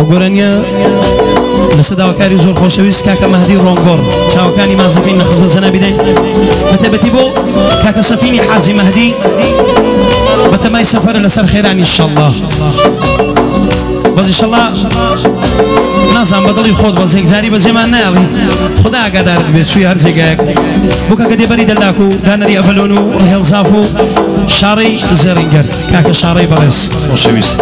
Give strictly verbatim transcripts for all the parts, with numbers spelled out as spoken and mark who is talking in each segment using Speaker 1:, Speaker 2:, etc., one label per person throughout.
Speaker 1: وقرنيا لسدا وكاري زور خوشويس كاكا مهدي رونغور تشاوكاني ما زبين نخص بزنا بدين فتبتي بو كاكا سفيني حازي مهدي بتماي سفر لسر خيران ان شاء الله بس ان شاء الله نازم بدلی خود باز یک زاری باز جمان نالی خدا قدر بی شوی هر جگه بوکا کدی بری دلاکو دانری افلونو الهل زافو شاری زرینگر کاک شاری برس خوشویست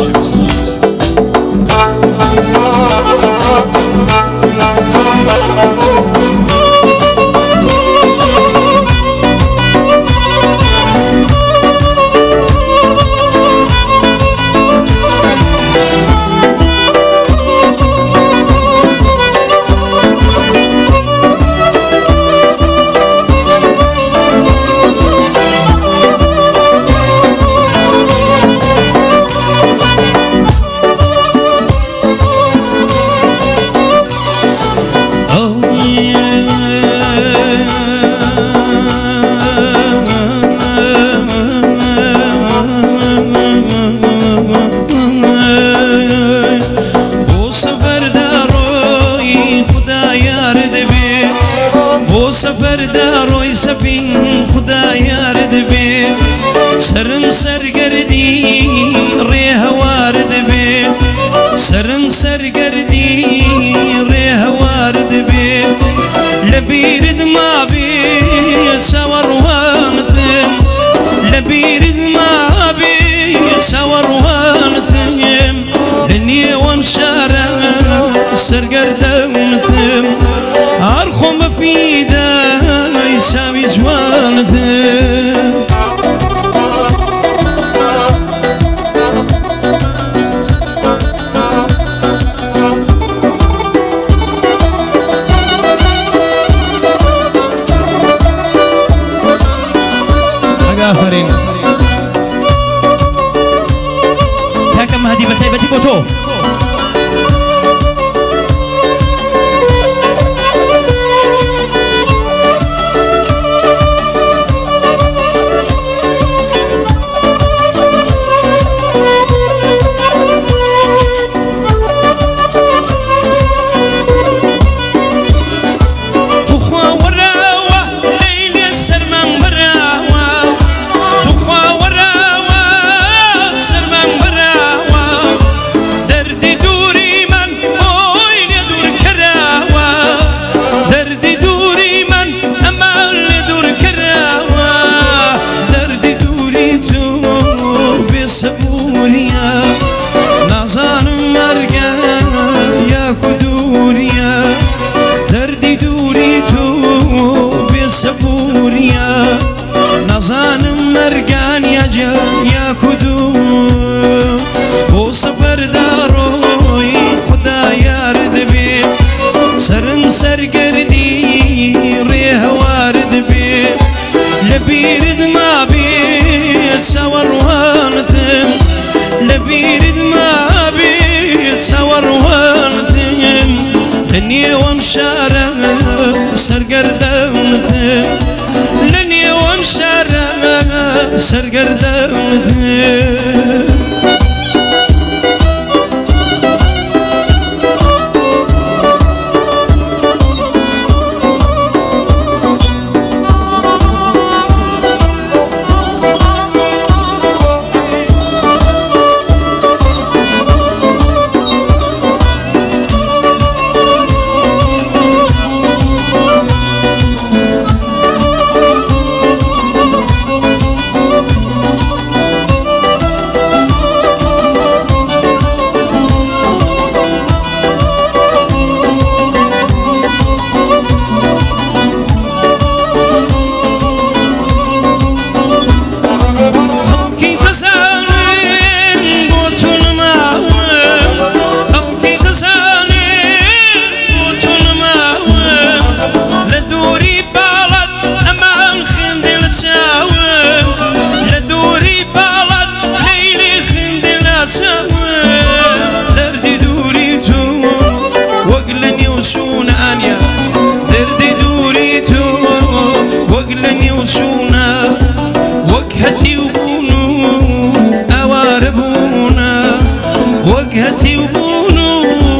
Speaker 2: وجهتي وبونو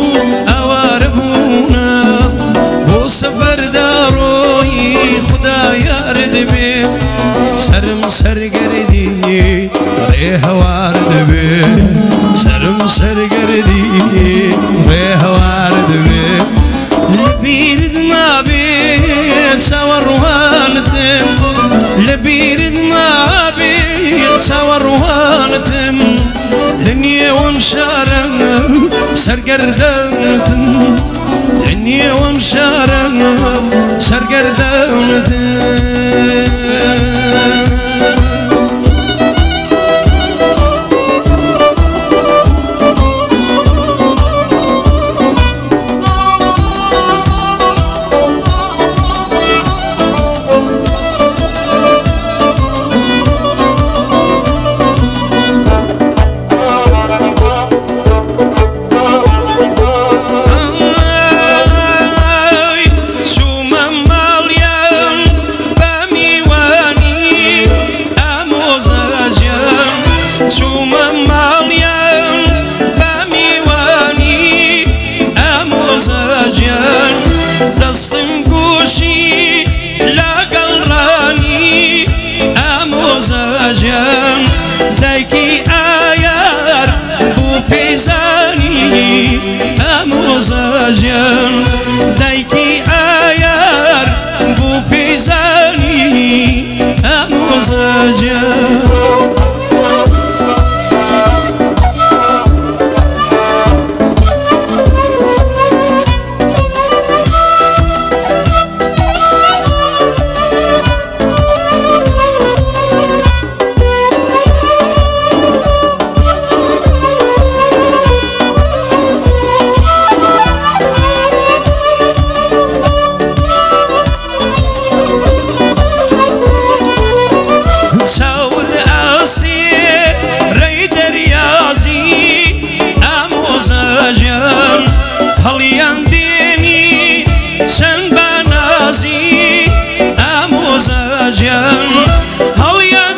Speaker 1: سرم سرگردی ری هوار دبی سرم سرگردی ری هوار دبی لبیرد ما بی سوروانتم لبیرد ما بی سوروانتم دنيا ومشارم سرگردانتم دنيا ومشارم سرگردانتم دایکی آیار بو پیزانی اموزاجم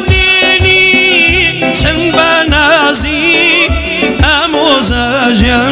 Speaker 1: Amor